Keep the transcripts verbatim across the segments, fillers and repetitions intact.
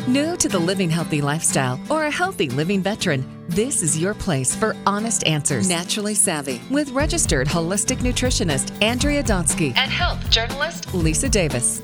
New to the living healthy lifestyle or a healthy living veteran, this is your place for honest answers. Naturally Savvy with registered holistic nutritionist Andrea Donsky and health journalist Lisa Davis.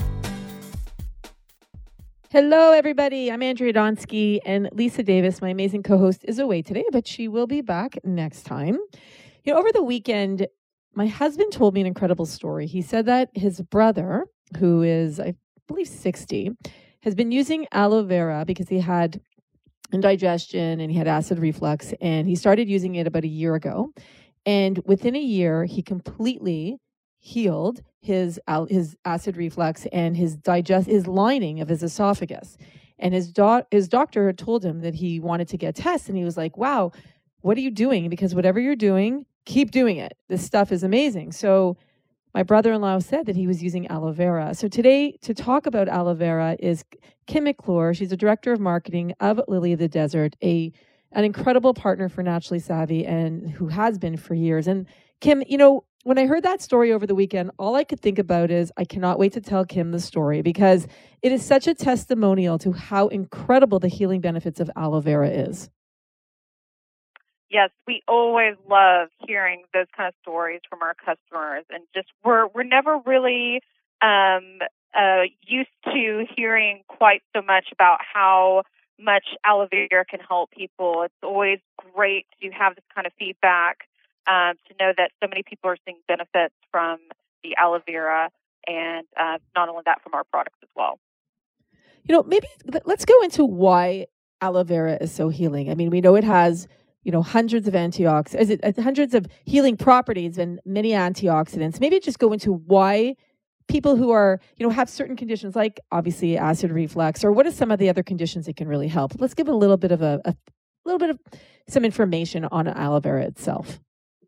Hello, everybody. I'm Andrea Donsky, and Lisa Davis, my amazing co-host, is away today, but she will be back next time. You know, over the weekend, my husband told me an incredible story. He said that his brother, who is, I believe, sixty, has been using aloe vera because he had indigestion and he had acid reflux, and he started using it about a year ago. And within a year, he completely healed his al- his acid reflux and his digest his lining of his esophagus. And his doc his doctor had told him that he wanted to get tests, and he was like, "Wow, what are you doing? Because whatever you're doing, keep doing it. This stuff is amazing." So my brother-in-law said that he was using aloe vera. So today, to talk about aloe vera is Kim McClure. She's the director of marketing of Lily of the Desert, a an incredible partner for Naturally Savvy, and who has been for years. And Kim, you know, when I heard that story over the weekend, all I could think about is I cannot wait to tell Kim the story, because it is such a testimonial to how incredible the healing benefits of aloe vera is. Yes, we always love hearing those kind of stories from our customers, and just we're we're never really um, uh, used to hearing quite so much about how much aloe vera can help people. It's always great to have this kind of feedback, um, to know that so many people are seeing benefits from the aloe vera, and uh, not only that, from our products as well. You know, maybe let's go into why aloe vera is so healing. I mean, we know it has, you know, hundreds of antioxidants, is it hundreds of healing properties and many antioxidants. Maybe just go into why people who are, you know, have certain conditions like obviously acid reflux, or what are some of the other conditions that can really help. Let's give a little bit of a, a little bit of some information on aloe vera itself.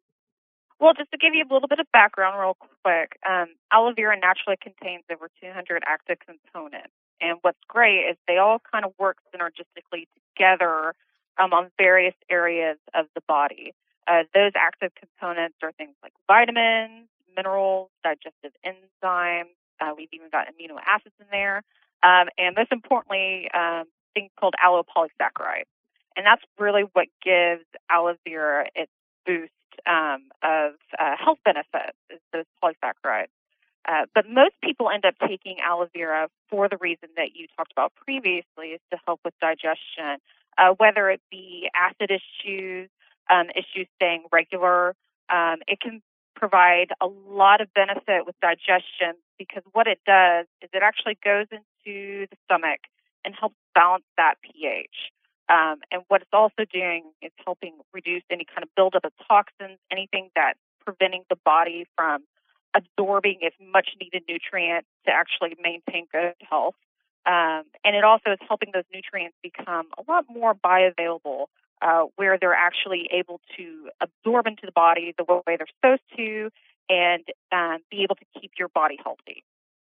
Well, just to give you a little bit of background real quick, um, aloe vera naturally contains over two hundred active components. And what's great is they all kind of work synergistically together um, on various areas of the body. Uh, those active components are things like vitamins, minerals, digestive enzymes. Uh, we've even got amino acids in there. Um, and most importantly, um, things called aloe polysaccharides. And that's really what gives aloe vera its boost um, of uh, health benefits, is those polysaccharides. Uh, but most people end up taking aloe vera for the reason that you talked about previously, is to help with digestion, uh, whether it be acid issues, um, issues staying regular. Um, it can provide a lot of benefit with digestion, because what it does is it actually goes into the stomach and helps balance that pH. Um, and what it's also doing is helping reduce any kind of buildup of toxins, anything that's preventing the body from absorbing its much needed nutrients to actually maintain good health. Um, and it also is helping those nutrients become a lot more bioavailable, uh, where they're actually able to absorb into the body the way they're supposed to, and um, be able to keep your body healthy.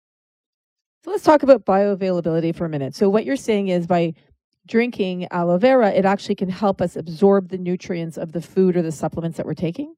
So let's talk about bioavailability for a minute. So what you're saying is by drinking aloe vera, it actually can help us absorb the nutrients of the food or the supplements that we're taking?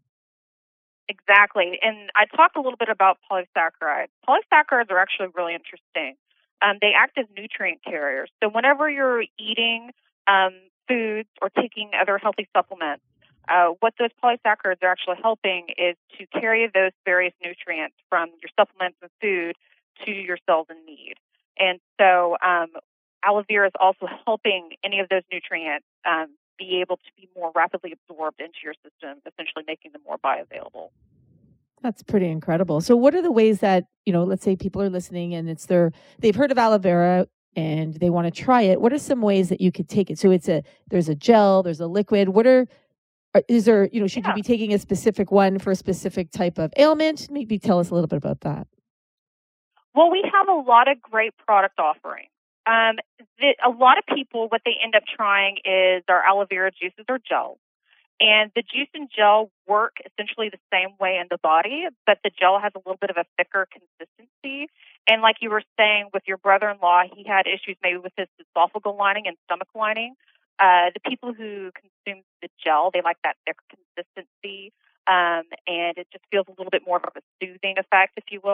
Exactly. And I talked a little bit about polysaccharides. Polysaccharides are actually really interesting. Um, they act as nutrient carriers. So whenever you're eating um, foods or taking other healthy supplements, uh, what those polysaccharides are actually helping is to carry those various nutrients from your supplements and food to your cells in need. And so um, aloe vera is also helping any of those nutrients um, be able to be more rapidly absorbed into your system, essentially making them more bioavailable. That's pretty incredible. So what are the ways that, you know, let's say people are listening and it's their, they've heard of aloe vera and they want to try it. What are some ways that you could take it? So it's a, there's a gel, there's a liquid. What are, are is there, you know, should yeah. you be taking a specific one for a specific type of ailment? Maybe tell us a little bit about that. Well, we have a lot of great product offerings. Um, the, a lot of people, what they end up trying is our aloe vera juices or gels. And the juice and gel work essentially the same way in the body, but the gel has a little bit of a thicker consistency. And like you were saying with your brother-in-law, he had issues maybe with his esophageal lining and stomach lining. Uh, the people who consume the gel, they like that thicker consistency, um, and it just feels a little bit more of a soothing effect, if you will.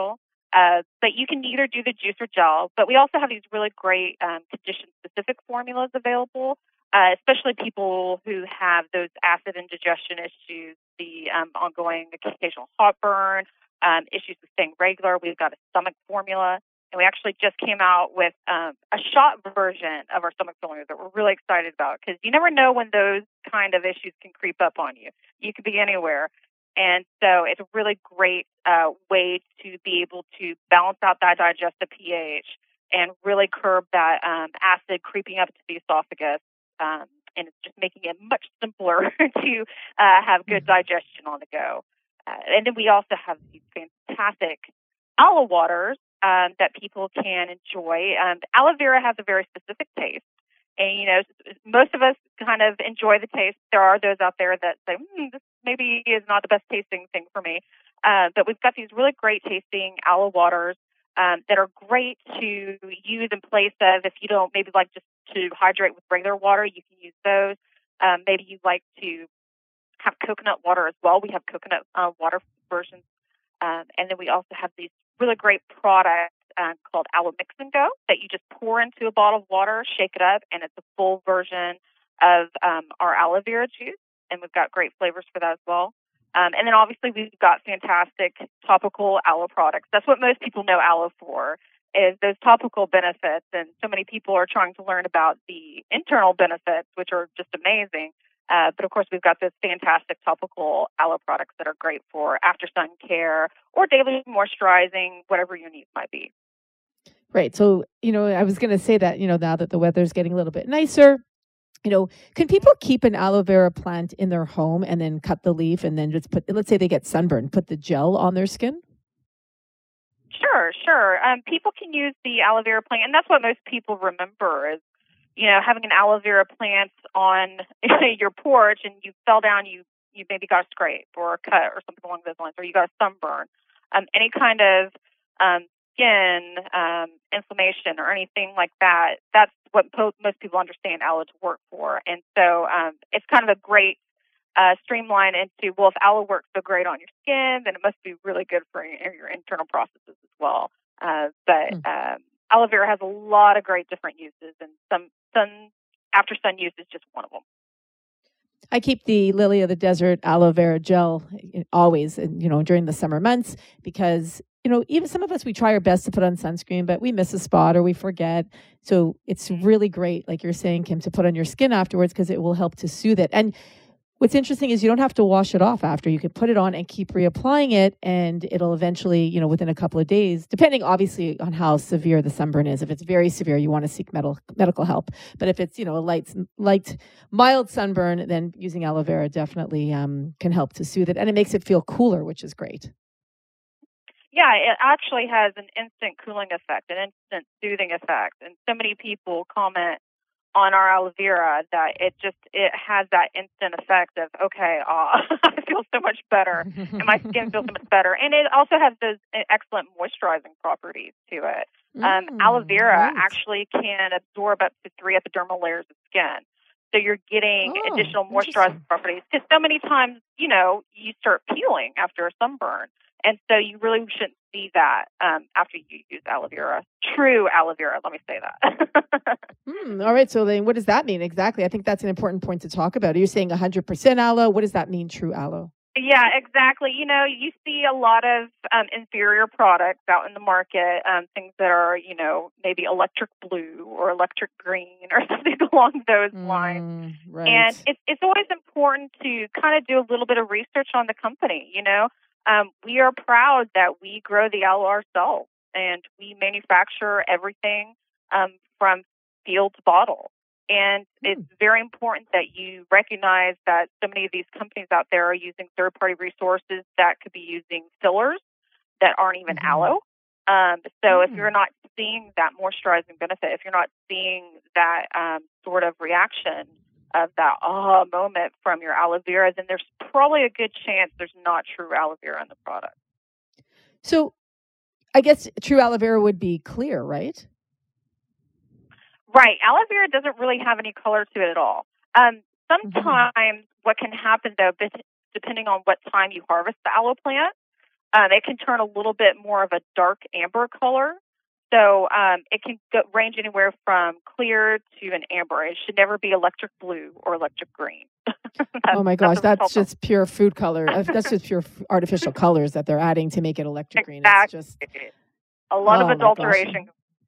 Uh, but you can either do the juice or gel. But we also have these really great um, condition-specific formulas available, uh, especially people who have those acid indigestion issues, the um, ongoing occasional heartburn, um, issues with staying regular. We've got a stomach formula. And we actually just came out with um, a shot version of our stomach formula that we're really excited about, because you never know when those kind of issues can creep up on you. You could be anywhere. And so it's a really great uh, way to be able to balance out that digestive pH and really curb that um, acid creeping up to the esophagus. Um, and it's just making it much simpler to uh, have good digestion on the go. Uh, and then we also have these fantastic aloe waters um, that people can enjoy. Um, aloe vera has a very specific taste. And, you know, most of us kind of enjoy the taste. There are those out there that say, hmm, this maybe is not the best tasting thing for me. Uh, but we've got these really great tasting aloe waters um, that are great to use in place of, if you don't maybe like just to hydrate with regular water, you can use those. Um, maybe you like to have coconut water as well. We have coconut uh, water versions. Um, and then we also have these really great products uh, called Aloe Mix and Go that you just pour into a bottle of water, shake it up, and it's a full version of um, our aloe vera juice. And we've got great flavors for that as well. Um, and then obviously we've got fantastic topical aloe products. That's what most people know aloe for, is those topical benefits. And so many people are trying to learn about the internal benefits, which are just amazing. Uh, but of course, we've got those fantastic topical aloe products that are great for after sun care or daily moisturizing, whatever your needs might be. Right. So, you know, I was going to say that, you know, now that the weather's getting a little bit nicer, you know, can people keep an aloe vera plant in their home and then cut the leaf and then just put, let's say they get sunburn, put the gel on their skin? Sure, sure. Um, people can use the aloe vera plant, and that's what most people remember is, you know, having an aloe vera plant on your porch and you fell down, you, you maybe got a scrape or a cut or something along those lines, or you got a sunburn. Um, any kind of um, skin um, inflammation or anything like that, that's what po- most people understand aloe to work for. And so um, it's kind of a great uh, streamline into, well, if aloe works so great on your skin, then it must be really good for your, your internal processes as well. Uh, but mm. um, aloe vera has a lot of great different uses, and some sun after sun use is just one of them. I keep the Lily of the Desert aloe vera gel always, you know, during the summer months, because, you know, even some of us, we try our best to put on sunscreen, but we miss a spot or we forget. So it's really great, like you're saying, Kim, to put on your skin afterwards, because it will help to soothe it. And what's interesting is you don't have to wash it off after. You can put it on and keep reapplying it, and it'll eventually, you know, within a couple of days, depending obviously on how severe the sunburn is. If it's very severe, you want to seek medical medical help. But if it's, you know, a light, light, mild sunburn, then using aloe vera definitely um, can help to soothe it, and it makes it feel cooler, which is great. Yeah, it actually has an instant cooling effect, an instant soothing effect, and so many people comment on our aloe vera that it just, it has that instant effect of, okay, oh, I feel so much better and my skin feels so much better. And it also has those excellent moisturizing properties to it. Um, mm, aloe vera right. actually can absorb up to three epidermal layers of skin. So you're getting oh, additional moisturizing properties, because so many times, you know, you start peeling after a sunburn. And so you really shouldn't see that um, after you use aloe vera. True aloe vera, let me say that. mm, all right, so then what does that mean exactly? I think that's an important point to talk about. Are you saying one hundred percent aloe? What does that mean, true aloe? Yeah, exactly. You know, you see a lot of um, inferior products out in the market, um, things that are, you know, maybe electric blue or electric green or something along those mm, lines. Right. And it's, it's always important to kind of do a little bit of research on the company, you know. Um, we are proud that we grow the aloe ourselves, and we manufacture everything um, from field to bottle. And mm. it's very important that you recognize that so many of these companies out there are using third-party resources that could be using fillers that aren't even mm-hmm. aloe. Um, so mm. if you're not seeing that moisturizing benefit, if you're not seeing that um, sort of reaction of that aha moment from your aloe vera, then there's probably a good chance there's not true aloe vera in the product. So I guess true aloe vera would be clear, right? Right. Aloe vera doesn't really have any color to it at all. Um, sometimes mm-hmm. what can happen, though, depending on what time you harvest the aloe plant, Um, it can turn a little bit more of a dark amber color. So um, it can go, range anywhere from clear to an amber. It should never be electric blue or electric green. Oh my gosh, that's, that's just pure food color. Uh, that's just pure f- artificial colors that they're adding to make it electric exactly. green. It's just a lot oh of adulteration.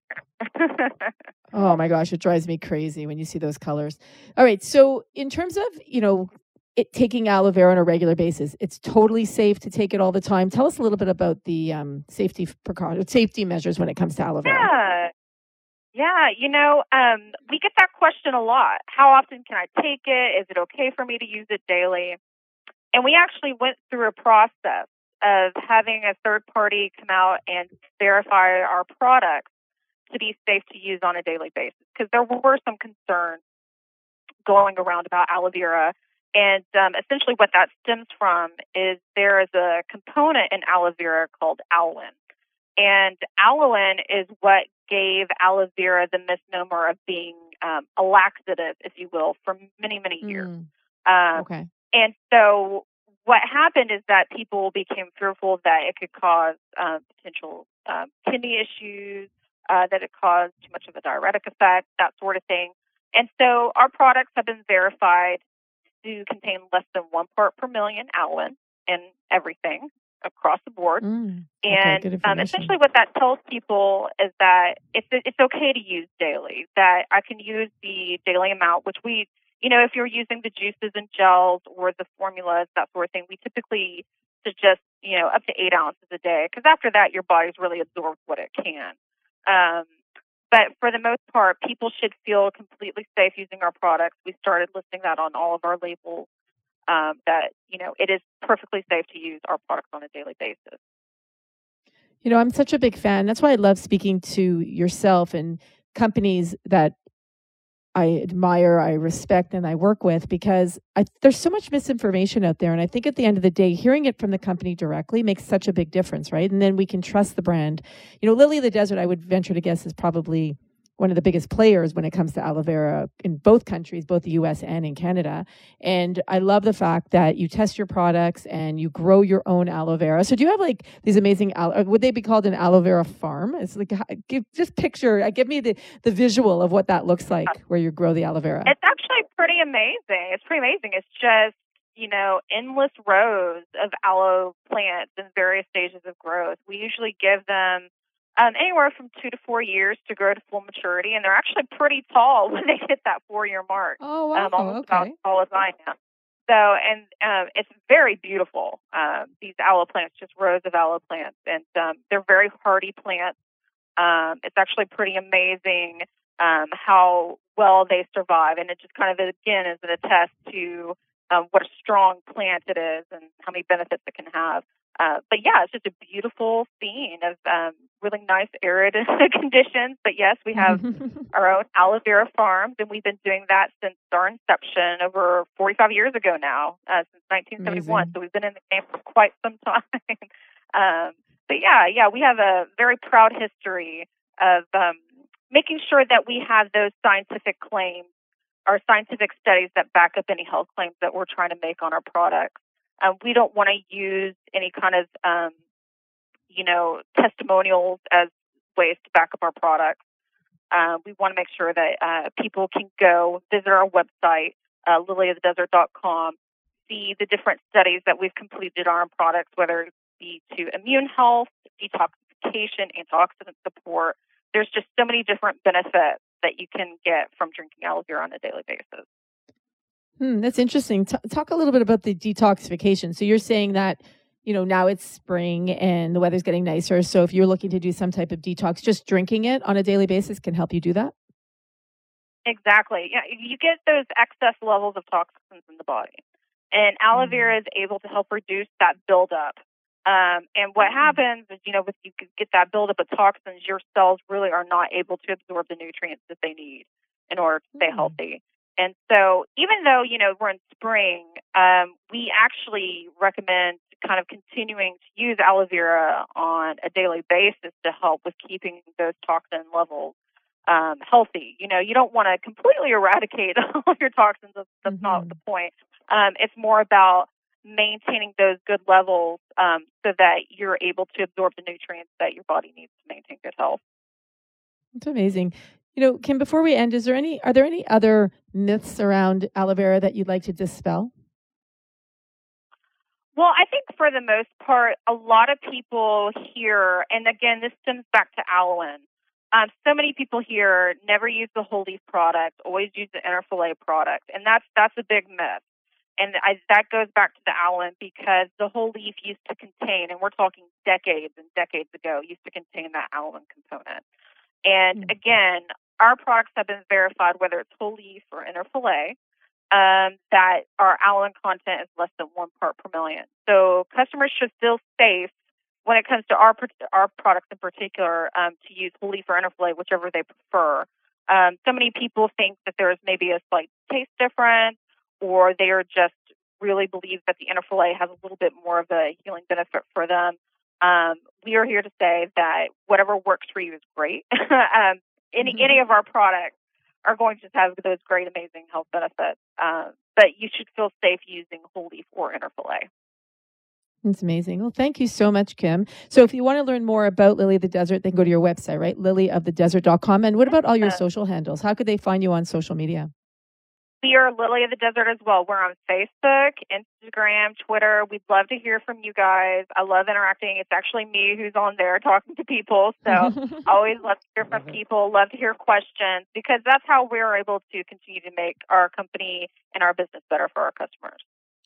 Oh my gosh, it drives me crazy when you see those colors. All right, so in terms of, you know, it taking aloe vera on a regular basis, it's totally safe to take it all the time. Tell us a little bit about the um, safety precautions, safety measures when it comes to aloe vera. Yeah, yeah. You know, um, we get that question a lot. How often can I take it? Is it okay for me to use it daily? And we actually went through a process of having a third party come out and verify our products to be safe to use on a daily basis, because there were some concerns going around about aloe vera. And um, essentially what that stems from is there is a component in aloe vera called aloin. And aloin is what gave aloe vera the misnomer of being um, a laxative, if you will, for many, many years. Mm. Um, okay. And so what happened is that people became fearful that it could cause um, potential um, kidney issues, uh, that it caused too much of a diuretic effect, that sort of thing. And so our products have been verified to contain less than one part per million aloin in everything across the board. Mm, and okay, um, essentially what that tells people is that it's, it's okay to use daily, that I can use the daily amount, which we, you know, if you're using the juices and gels or the formulas, that sort of thing, we typically suggest, you know, up to eight ounces a day, because after that, your body's really absorbed what it can. Um, But for the most part, people should feel completely safe using our products. We started listing that on all of our labels, um, that, you know, it is perfectly safe to use our products on a daily basis. You know, I'm such a big fan. That's why I love speaking to yourself and companies that I admire, I respect, and I work with, because I, there's so much misinformation out there. And I think at the end of the day, hearing it from the company directly makes such a big difference, right? And then we can trust the brand. You know, Lily of the Desert, I would venture to guess, is probably one of the biggest players when it comes to aloe vera in both countries, both the U S and in Canada. And I love the fact that you test your products and you grow your own aloe vera. So do you have like these amazing, aloe, would they be called an aloe vera farm? It's like, give, just picture, uh, give me the, the visual of what that looks like where you grow the aloe vera. It's actually pretty amazing. It's pretty amazing. It's just, you know, endless rows of aloe plants in various stages of growth. We usually give them Um, anywhere from two to four years to grow to full maturity, and they're actually pretty tall when they hit that four-year mark. Oh, wow. Um, almost okay. about as tall as I am. So, and um, it's very beautiful. Um, these aloe plants, just rows of aloe plants, and um, they're very hardy plants. Um, it's actually pretty amazing um, how well they survive, and it just kind of, again, is an attest to um, what a strong plant it is and how many benefits it can have. Uh, but yeah, it's just a beautiful scene of um, really nice arid conditions. But yes, we have our own aloe vera farms, and we've been doing that since our inception over forty-five years ago now, uh, since nineteen seventy-one. Amazing. So we've been in the game for quite some time. um, but yeah, yeah, we have a very proud history of um, making sure that we have those scientific claims, or scientific studies that back up any health claims that we're trying to make on our products. Um, we don't want to use any kind of, um, you know, testimonials as ways to back up our products. Uh, we want to make sure that uh, people can go visit our website, uh, lily of the desert dot com, see the different studies that we've completed on our products, whether it be to immune health, detoxification, antioxidant support. There's just so many different benefits that you can get from drinking aloe vera on a daily basis. Hmm, that's interesting. T- talk a little bit about the detoxification. So you're saying that, you know, now it's spring and the weather's getting nicer. So if you're looking to do some type of detox, just drinking it on a daily basis can help you do that? Exactly. Yeah, you get those excess levels of toxins in the body. And aloe vera is able to help reduce that buildup. Um, and what happens is, you know, with you get that buildup of toxins, your cells really are not able to absorb the nutrients that they need in order to stay mm. healthy. And so even though, you know, we're in spring, um, we actually recommend kind of continuing to use aloe vera on a daily basis to help with keeping those toxin levels um, healthy. You know, you don't want to completely eradicate all of your toxins. That's, that's mm-hmm. not the point. Um, it's more about maintaining those good levels um, so that you're able to absorb the nutrients that your body needs to maintain good health. It's amazing. You know, Kim, before we end, is there any are there any other myths around aloe vera that you'd like to dispel? Well, I think for the most part, a lot of people here, and again, this stems back to aloe. Um, so many people here never use the whole leaf product, always use the Interfolay product, and that's that's a big myth. And I, that goes back to the aloe because the whole leaf used to contain, and we're talking decades and decades ago, used to contain that aloe component. And mm-hmm. again, our products have been verified, whether it's whole leaf or Interfolay, um, that our aloe content is less than one part per million. So customers should feel safe when it comes to our our products in particular um, to use whole leaf or Interfolay, whichever they prefer. Um, so many people think that there's maybe a slight taste difference, or they are just really believe that the Interfolay has a little bit more of a healing benefit for them. Um, we are here to say that whatever works for you is great. um, any mm-hmm. any of our products are going to have those great, amazing health benefits, um, but you should feel safe using whole leaf or Interfolay. That's amazing. Well, thank you so much, Kim. So if you want to learn more about Lily of the Desert, then go to your website, right? lily of the desert dot com. And what about all your social handles? How could they find you on social media? We are Lily of the Desert as well. We're on Facebook, Instagram, Twitter. We'd love to hear from you guys. I love interacting. It's actually me who's on there talking to people. So I always love to hear from people, love to hear questions, because that's how we're able to continue to make our company and our business better for our customers.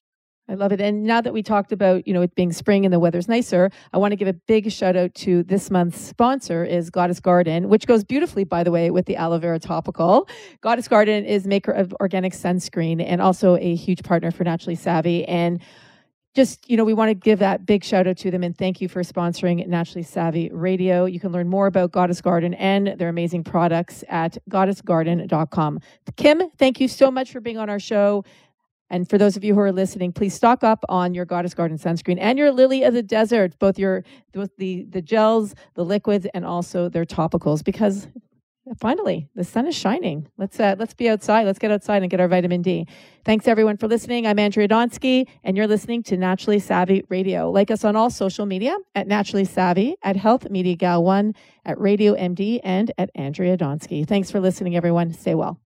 I love it. And now that we talked about, you know, it being spring and the weather's nicer, I want to give a big shout out to this month's sponsor is Goddess Garden, which goes beautifully, by the way, with the aloe vera topical. Goddess Garden is maker of organic sunscreen and also a huge partner for Naturally Savvy. And just, you know, we want to give that big shout out to them and thank you for sponsoring Naturally Savvy Radio. You can learn more about Goddess Garden and their amazing products at goddess garden dot com. Kim, thank you so much for being on our show. And for those of you who are listening, please stock up on your Goddess Garden sunscreen and your Lily of the Desert, both your the the gels, the liquids, and also their topicals, because finally the sun is shining. Let's uh, let's be outside. Let's get outside and get our vitamin D. Thanks everyone for listening. I'm Andrea Donsky, and you're listening to Naturally Savvy Radio. Like us on all social media at Naturally Savvy, at Health Media Gal One, at Radio M D, and at Andrea Donsky. Thanks for listening, everyone. Stay well.